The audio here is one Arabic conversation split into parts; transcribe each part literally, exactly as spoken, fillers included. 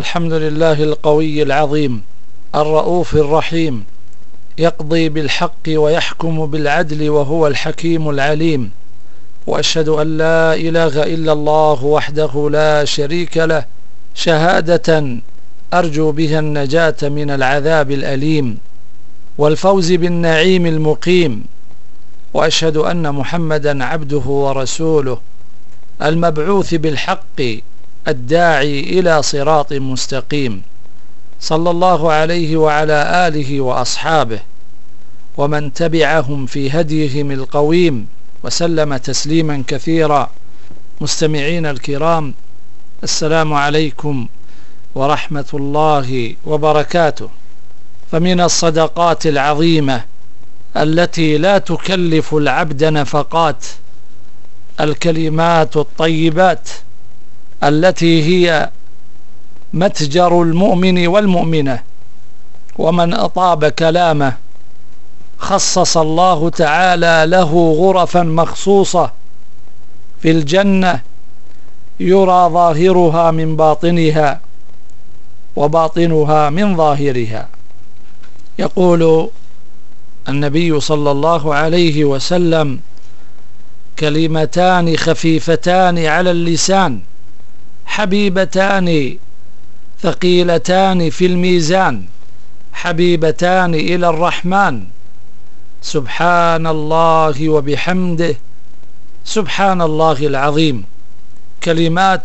الحمد لله القوي العظيم الرؤوف الرحيم، يقضي بالحق ويحكم بالعدل وهو الحكيم العليم. وأشهد أن لا إله إلا الله وحده لا شريك له، شهادة أرجو بها النجاة من العذاب الأليم والفوز بالنعيم المقيم. وأشهد أن محمدا عبده ورسوله المبعوث بالحق الداعي إلى صراط مستقيم، صلى الله عليه وعلى آله وأصحابه ومن تبعهم في هديهم القويم وسلم تسليما كثيرا. مستمعين الكرام، السلام عليكم ورحمة الله وبركاته. فمن الصدقات العظيمة التي لا تكلف العبد نفقات الكلمات الطيبات التي هي متجر المؤمن والمؤمنة، ومن أطاب كلامه خصص الله تعالى له غرفا مخصوصة في الجنة يرى ظاهرها من باطنها وباطنها من ظاهرها. يقول النبي صلى الله عليه وسلم: كلمتان خفيفتان على اللسان حبيبتان ثقيلتان في الميزان حبيبتان إلى الرحمن، سبحان الله وبحمده سبحان الله العظيم. كلمات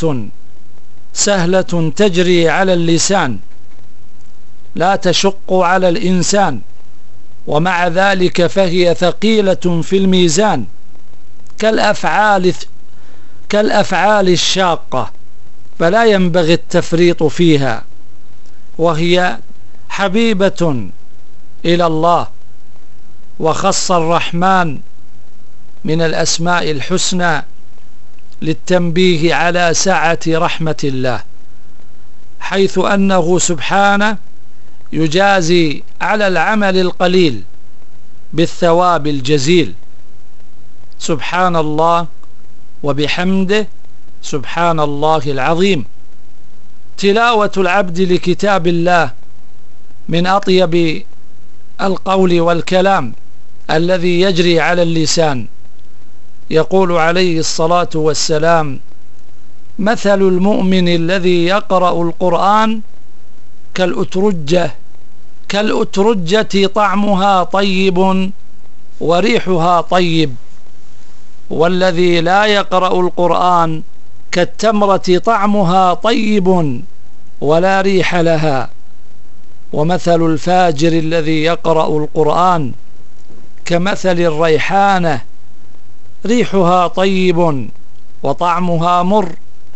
سهلة تجري على اللسان لا تشق على الإنسان، ومع ذلك فهي ثقيلة في الميزان كالأفعال كالأفعال الشاقة، فلا ينبغي التفريط فيها، وهي حبيبة إلى الله. وخص الرحمن من الأسماء الحسنى للتنبيه على سعة رحمة الله، حيث أنه سبحانه يجازي على العمل القليل بالثواب الجزيل. سبحان الله وبحمده سبحان الله العظيم. تلاوة العبد لكتاب الله من أطيب القول والكلام الذي يجري على اللسان. يقول عليه الصلاة والسلام: مثل المؤمن الذي يقرأ القرآن كالأترجة كالأترجة طعمها طيب وريحها طيب، والذي لا يقرأ القرآن كالتمرة طعمها طيب ولا ريح لها. ومثل الفاجر الذي يقرأ القرآن كمثل الريحانة ريحها طيب وطعمها مر،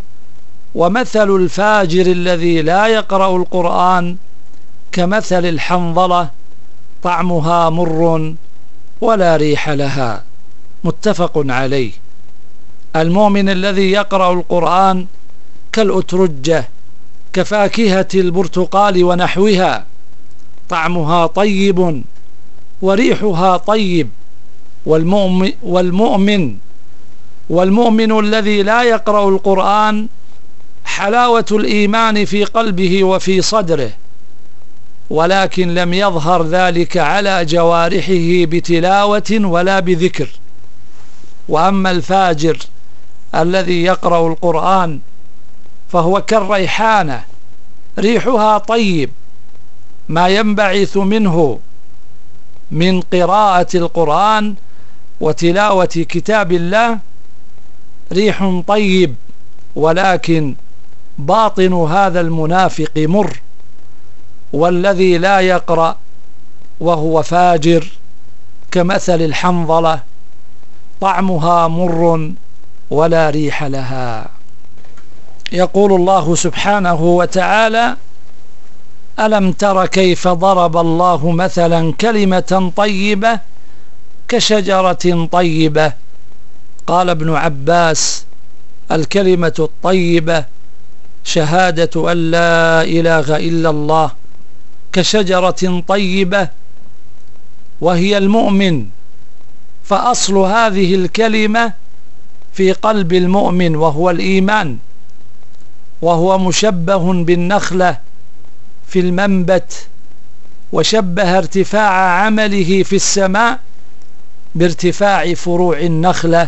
ومثل الفاجر الذي لا يقرأ القرآن كمثل الحنظلة طعمها مر ولا ريح لها. متفق عليه. المؤمن الذي يقرأ القرآن كالأترجة كفاكهة البرتقال ونحوها، طعمها طيب وريحها طيب. والمؤمن والمؤمن والمؤمن الذي لا يقرأ القرآن حلاوة الإيمان في قلبه وفي صدره، ولكن لم يظهر ذلك على جوارحه بتلاوة ولا بذكر. وأما الفاجر الذي يقرأ القرآن فهو كالريحانة ريحها طيب، ما ينبعث منه من قراءة القرآن وتلاوة كتاب الله ريح طيب، ولكن باطن هذا المنافق مر. والذي لا يقرأ وهو فاجر كمثل الحنظلة طعمها مر ولا ريح لها. يقول الله سبحانه وتعالى: ألم تر كيف ضرب الله مثلا كلمة طيبة كشجرة طيبة. قال ابن عباس: الكلمة الطيبة شهادة أن لا إله إلا الله كشجرة طيبة، وهي المؤمن. فأصل هذه الكلمة في قلب المؤمن وهو الإيمان، وهو مشبه بالنخلة في المنبت، وشبه ارتفاع عمله في السماء بارتفاع فروع النخلة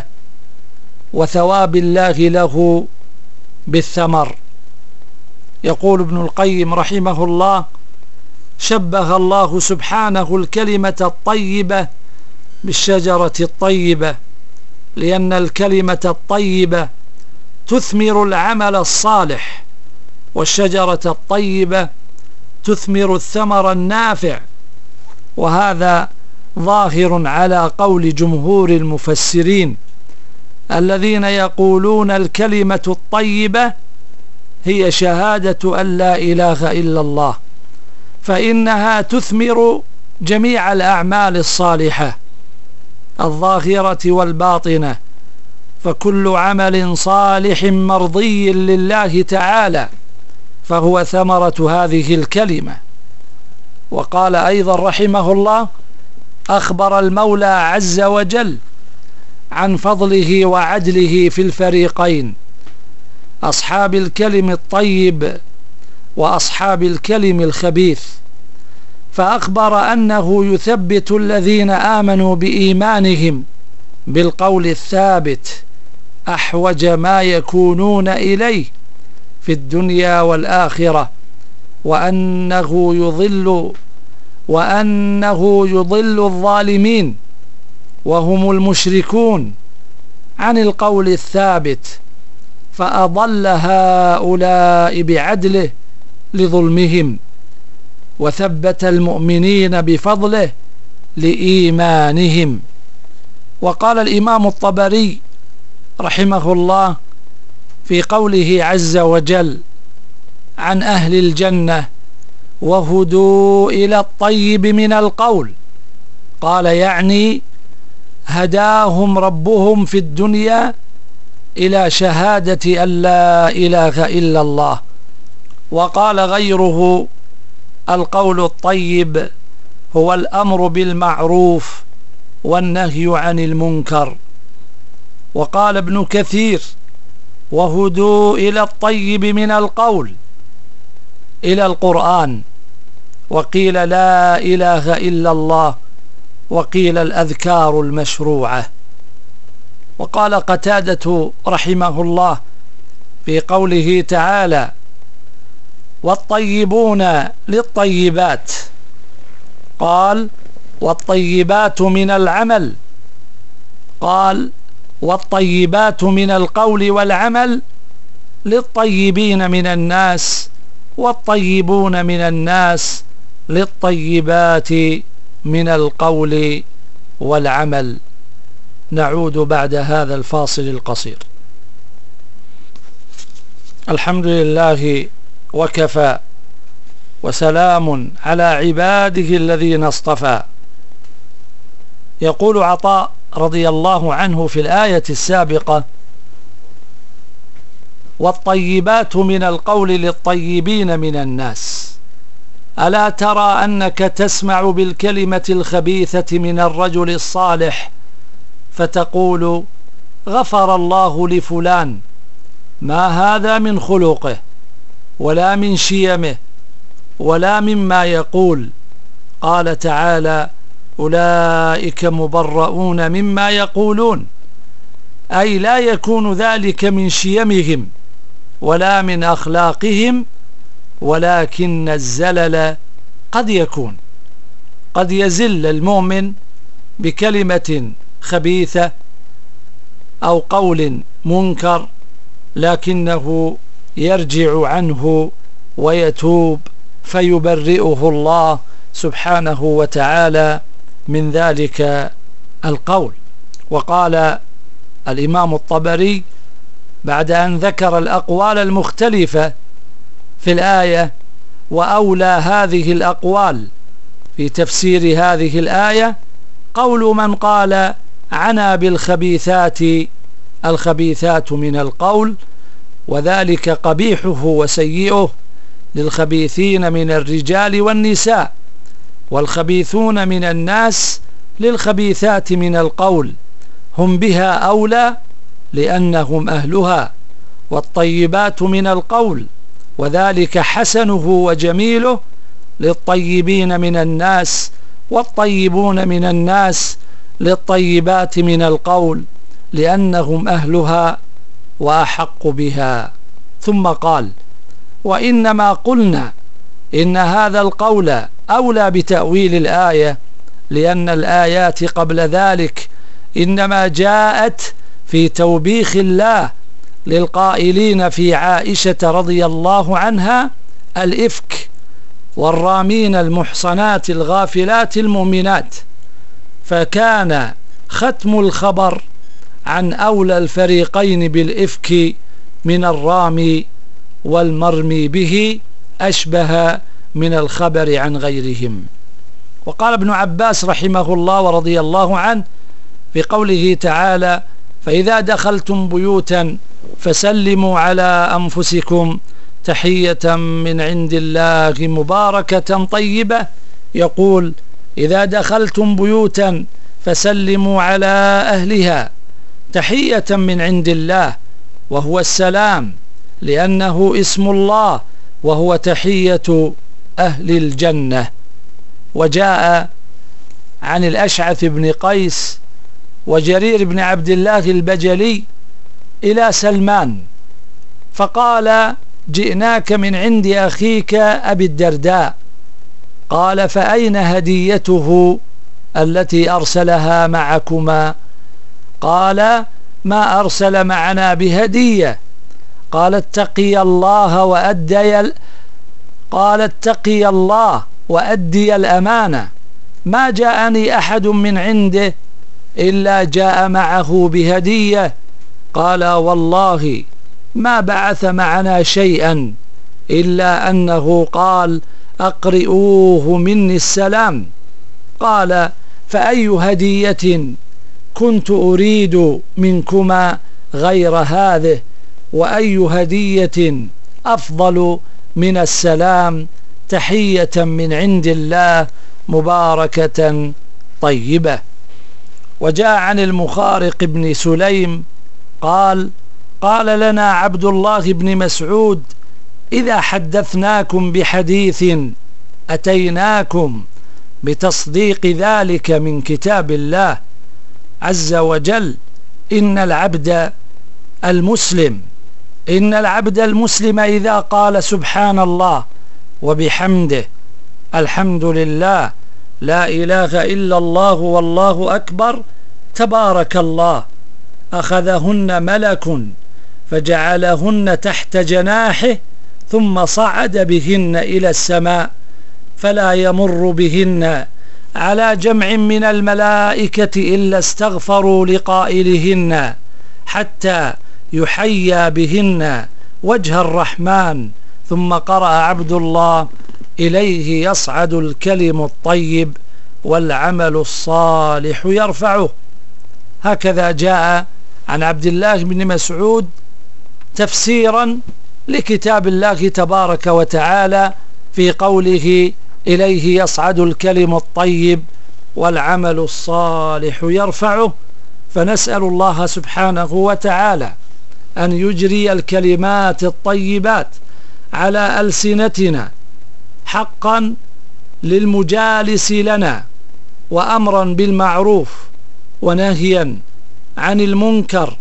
وثواب الله له بالثمر. يقول ابن القيم رحمه الله: شبه الله سبحانه الكلمة الطيبة بالشجرة الطيبة، لأن الكلمة الطيبة تثمر العمل الصالح، والشجرة الطيبة تثمر الثمر النافع. وهذا ظاهر على قول جمهور المفسرين الذين يقولون الكلمة الطيبة هي شهادة أن لا إله إلا الله، فإنها تثمر جميع الأعمال الصالحة الظاهرة والباطنة، فكل عمل صالح مرضي لله تعالى فهو ثمرة هذه الكلمة. وقال أيضا رحمه الله: أخبر المولى عز وجل عن فضله وعدله في الفريقين، أصحاب الكلم الطيب وأصحاب الكلم الخبيث، فأخبر أنه يثبت الذين آمنوا بإيمانهم بالقول الثابت أحوج ما يكونون إليه في الدنيا والآخرة، وأنه يضل وأنه يضل الظالمين وهم المشركون عن القول الثابت، فأضل هؤلاء بعدله لظلمهم، وثبت المؤمنين بفضله لإيمانهم. وقال الإمام الطبري رحمه الله في قوله عز وجل عن أهل الجنة: وهدوا إلى الطيب من القول، قال يعني هداهم ربهم في الدنيا إلى شهادة أن لا إله إلا الله. وقال غيره: القول الطيب هو الأمر بالمعروف والنهي عن المنكر. وقال ابن كثير: وهدوا إلى الطيب من القول إلى القرآن، وقيل لا إله إلا الله، وقيل الأذكار المشروعة. وقال قتادة رحمه الله في قوله تعالى: والطيبون للطيبات، قال: والطيبات من العمل، قال: والطيبات من القول والعمل للطيبين من الناس، والطيبون من الناس للطيبات من القول والعمل. نعود بعد هذا الفاصل القصير. الحمد لله وكفى، وسلام على عباده الذين اصطفى. يقول عطاء رضي الله عنه في الآية السابقة: والطيبات من القول للطيبين من الناس. ألا ترى أنك تسمع بالكلمة الخبيثة من الرجل الصالح فتقول: غفر الله لفلان، ما هذا من خلقه ولا من شيمه ولا مما يقول. قال تعالى: أولئك مبرؤون مما يقولون، أي لا يكون ذلك من شيمهم ولا من أخلاقهم، ولكن الزلل قد يكون، قد يزل المؤمن بكلمة خبيثة أو قول منكر، لكنه يرجع عنه ويتوب فيبرئه الله سبحانه وتعالى من ذلك القول. وقال الإمام الطبري بعد أن ذكر الأقوال المختلفة في الآية: وأولى هذه الأقوال في تفسير هذه الآية قول من قال عنا بالخبيثات الخبيثات من القول، وذلك قبيحه وسيئه للخبيثين من الرجال والنساء، والخبيثون من الناس للخبيثات من القول، هم بها أولى لأنهم أهلها، والطيبات من القول، وذلك حسنه وجميله، للطيبين من الناس، والطيبون من الناس للطيبات من القول، لأنهم أهلها وأحق بها. ثم قال: وإنما قلنا إن هذا القول أولى بتأويل الآية، لأن الآيات قبل ذلك إنما جاءت في توبيخ الله للقائلين في عائشة رضي الله عنها الإفك، والرامين المحصنات الغافلات المؤمنات، فكان ختم الخبر عن أولى الفريقين بالإفك من الرامي والمرمي به أشبه من الخبر عن غيرهم. وقال ابن عباس رحمه الله ورضي الله عنه في قوله تعالى: فإذا دخلتم بيوتا فسلموا على أنفسكم تحية من عند الله مباركة طيبة، يقول: إذا دخلتم بيوتا فسلموا على أهلها تحية من عند الله، وهو السلام، لأنه اسم الله، وهو تحية أهل الجنة. وجاء عن الأشعث بن قيس وجرير بن عبد الله البجلي إلى سلمان فقال: جئناك من عند أخيك أبي الدرداء. قال: فأين هديته التي أرسلها معكما؟ قال: ما أرسل معنا بهدية. قال: اتقي الله وأدي ال... قال: اتقي الله وأدي الأمانة، ما جاءني أحد من عنده إلا جاء معه بهدية. قال: والله ما بعث معنا شيئا إلا أنه قال: أقرئوه مني السلام. قال: فأي هدية كنت أريد منكما غير هذه؟ وأي هدية أفضل من السلام؟ تحية من عند الله مباركة طيبة. وجاء عن المخارق بن سليم قال: قال لنا عبد الله بن مسعود: إذا حدثناكم بحديث أتيناكم بتصديق ذلك من كتاب الله عز وجل. إن العبد المسلم إن العبد المسلم إذا قال سبحان الله وبحمده الحمد لله لا إله إلا الله والله أكبر تبارك الله، أخذهن ملك فجعلهن تحت جناحه ثم صعد بهن إلى السماء، فلا يمر بهن على جمع من الملائكة إلا استغفروا لقائلهن حتى يحيى بهن وجه الرحمن. ثم قرأ عبد الله: إليه يصعد الكلم الطيب والعمل الصالح يرفعه. هكذا جاء عن عبد الله بن مسعود تفسيرا لكتاب الله تبارك وتعالى في قوله: إليه يصعد الكلم الطيب والعمل الصالح يرفعه. فنسأل الله سبحانه وتعالى أن يجري الكلمات الطيبات على ألسنتنا حقا للمجالس لنا، وأمرا بالمعروف ونهيا عن المنكر،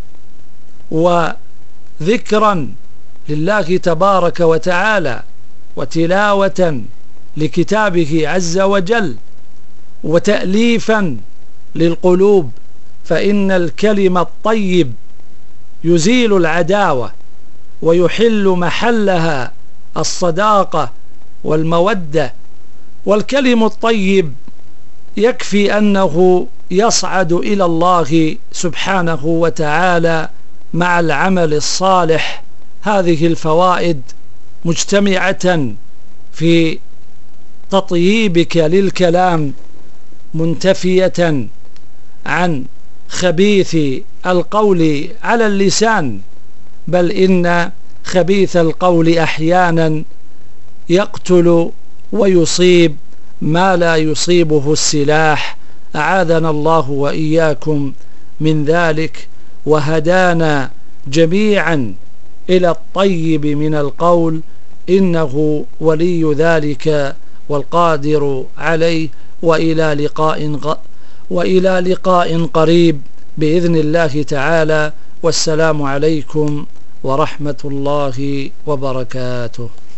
وذكرا لله تبارك وتعالى، وتلاوة لكتابه عز وجل، وتأليفا للقلوب، فإن الكلم الطيب يزيل العداوة ويحل محلها الصداقة والمودة. والكلم الطيب يكفي أنه يصعد إلى الله سبحانه وتعالى مع العمل الصالح. هذه الفوائد مجتمعة في تطييبك للكلام، منتفية عن خبيث القول على اللسان، بل إن خبيث القول أحيانا يقتل ويصيب ما لا يصيبه السلاح. أعاذنا الله وإياكم من ذلك، وهدانا جميعا إلى الطيب من القول، إنه ولي ذلك والقادر عليه. وإلى لقاء غ... وإلى لقاء قريب بإذن الله تعالى، والسلام عليكم ورحمة الله وبركاته.